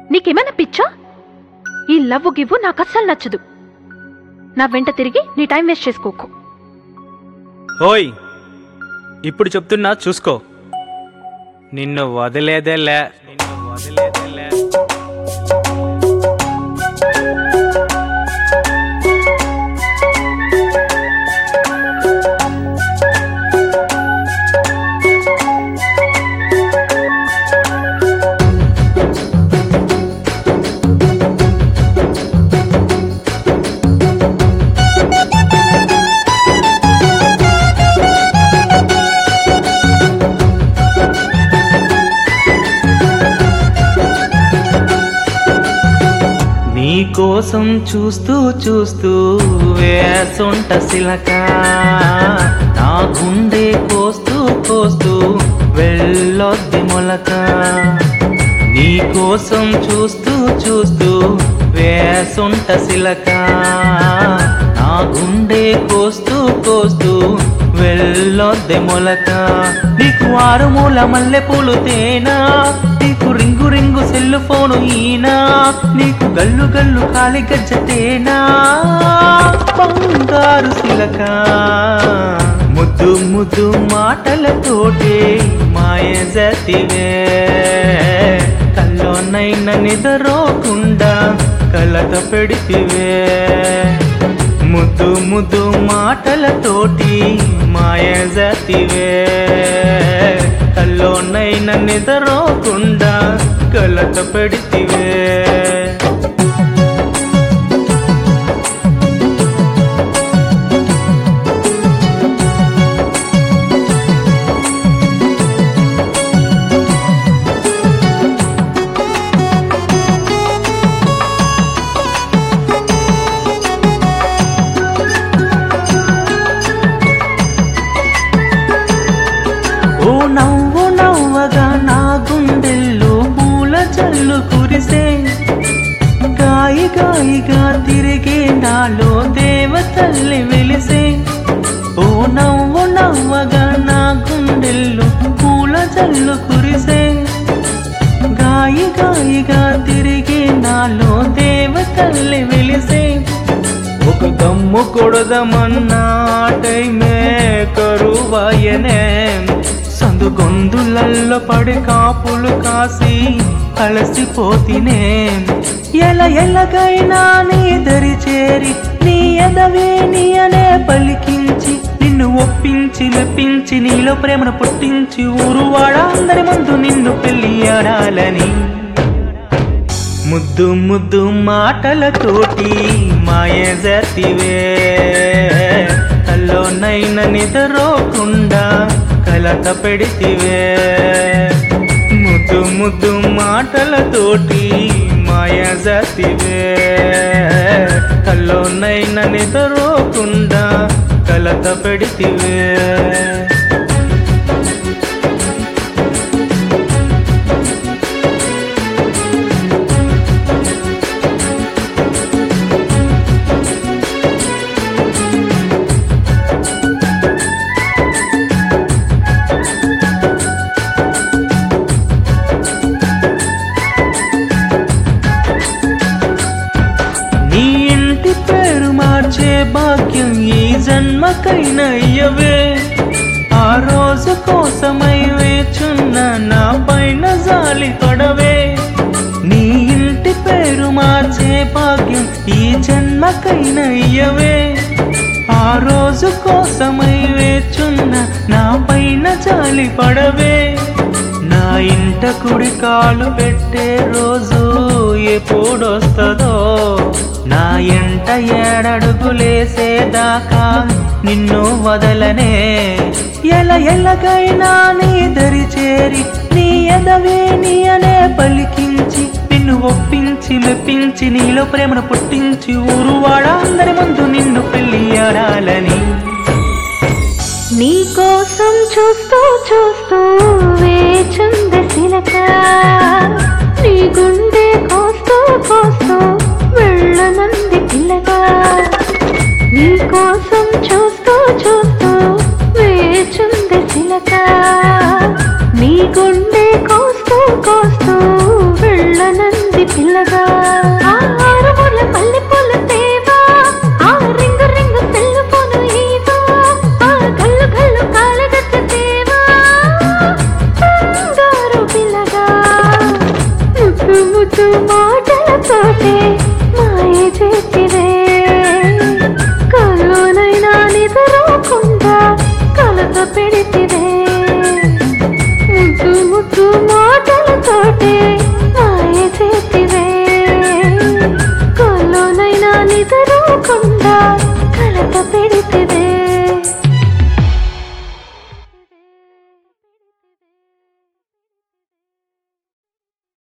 నీకేమైనా పిచ్చా? ఈ లవ్వు గివ్వు నాకు అస్సలు నచ్చదు. నా వెంట తిరిగి నీ టైం వేస్ట్ చేసుకోకు. ఓయ్, ఇప్పుడు చెప్తున్నా చూసుకో. నిన్ను వదిలేదేలే. కోసం చూస్తూ చూస్తూ వేసొంట సిలక నా గుండె కోస్తూ కోస్తూ వెళ్ళొద్ది మొలక. నీ కోసం చూస్తూ చూస్తూ వేసొంట సిలక నా గుండె కోస్తూ కోస్తూ వెళ్ళొద్ది మొలక. నీకు 6 మూల మల్లె పూలు తేనా, నీకు రింగు రింగు సెల్లు ఫోను ఈనా, నీకు గల్లు గల్లు కాలి గజ్జ తేనా బంగారు సిలక. ముద్దు ముద్దు మాటలతోటి మాయ జతివే, కల్లోనైనా నిద్రోకుండా కలత పెడితివే. ముద్దు ముద్దు మాటలతోటి మాయ జతివే, కల్లోనైనా నిద్రోకుండా కలత పెడితివే. ఓ నవ్వు నవ్వగా నా గుండెల్లో పూల జల్లు కురిసే, గాయి గాయిగా తిరిగే నాలో దేవతల్లి వెలిసే. ఓ నవ్వు నవ్వగా నా గుండెల్లో పూల జల్లు కురిసే, గాయి గాయిగా తిరిగే నాలో దేవతల్లి వెలిసే. ఒక దమ్ము కొడదమన్నా టైమే కరువాయనే, సందుగొందులల్లో పడి కాపులు కాసి అలసిపోతినే. ఎలగైనా నీ దరి చేరి నీ ఎదవేని అనే పలికించి నిన్ను ఒప్పించి మెప్పించి నీలో ప్రేమను పుట్టించి ఊరువాడ అందరి ముందు నిన్ను పెళ్లి ఆడాలని. ముద్దు ముద్దు మాటలతోటి మాయ జతివే, కల్లోనైనా నిద్రోకుండా కలత పెడితివే. ముద్దు ముద్దు మాటలతోటి మాయ జతివే, కల్లోనైనా నిద్రోకుండా కలత పెడితివే. నీ ఇంటి పేరు మార్చే భాగ్యం ఈ జన్మకైనా ఇయ్యవే, ఆ రోజు కోసమై వేచున్న నా పైన జాలి పడవే. నీ ఇంటి పేరు మార్చే భాగ్యం ఈ జన్మకైనా ఇయ్యవే, ఆ రోజు కోసమై వేచున్న నా పైన జాలి పడవే. నా ఇంట కుడి కాలు పెట్టే రోజు ఎప్పుడొస్తుందో, నా ఎంట ఏడడుగులేసేదాకా నిన్ను వదలనే. ఎలగైనా నీ దరి చేరి నీ ఎదవేని అనే పలికించి నిన్ను ఒప్పించి మెప్పించి నీలో ప్రేమను పుట్టించి ఊరువాడ అందరి ముందు నిన్ను పెళ్లి ఆడాలని. నీ కోసం చూస్తూ చూస్తూ వేచుంది సిలక, నీ గుండె కోస్తూ కోస్తూ వెళ్ళనంది పిల్లక. నీ కోసం చూస్తూ చూస్తూ వేచుంది సిలక, నీ గుండె కోస్తూ కోస్తూ వెళ్ళ నంది పిల్లగా